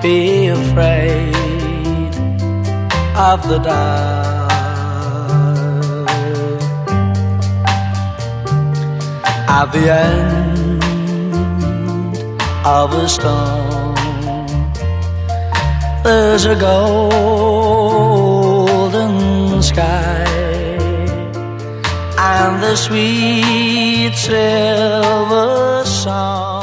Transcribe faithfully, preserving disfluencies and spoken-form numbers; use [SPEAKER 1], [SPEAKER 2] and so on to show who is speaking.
[SPEAKER 1] be afraid of the dark. At the end of a storm, there's a golden sky and the sweet silver song.